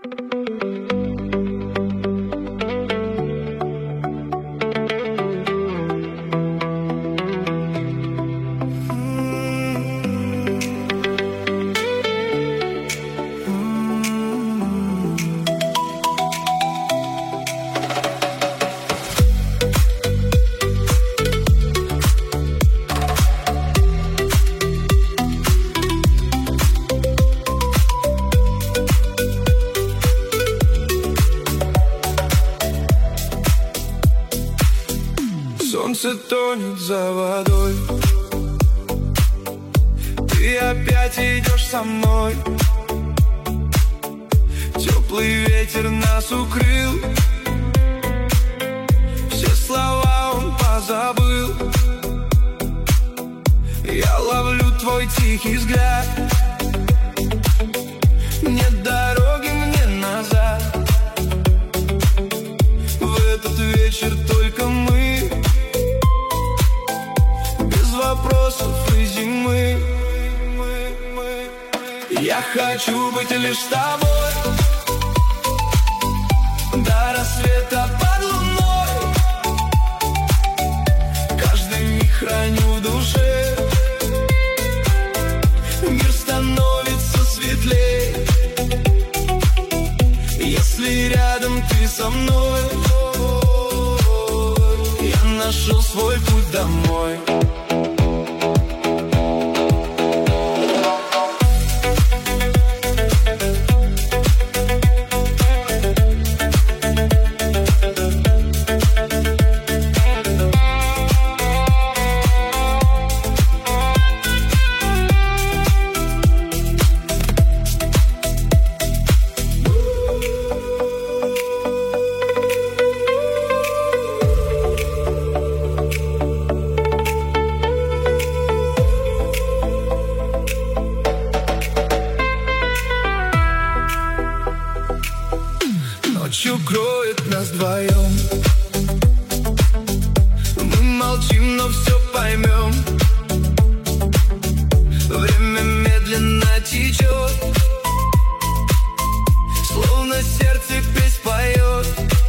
Солнце тонет за водой, ты опять идешь со мной. Теплый ветер нас укрыл, все слова он позабыл. Я ловлю твой тихий взгляд, нет дороги мне назад. В этот вечер только мы, без вопросов и зимы. Я хочу быть лишь с тобой, до рассвета под луной. Каждый миг храню в душе, мир становится светлей, если рядом ты со мной. Я нашел свой путь домой. Ночью кроет нас вдвоем, мы молчим, но все поймем. Время медленно течет, словно сердце песнь поет.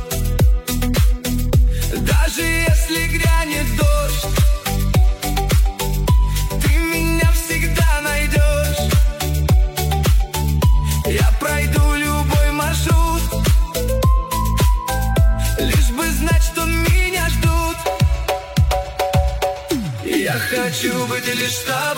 Даже если грянет дождь, ты меня всегда найдешь. Я пройду любой маршрут, лишь бы знать, что меня ждут. Я хочу быть лишь с тобой,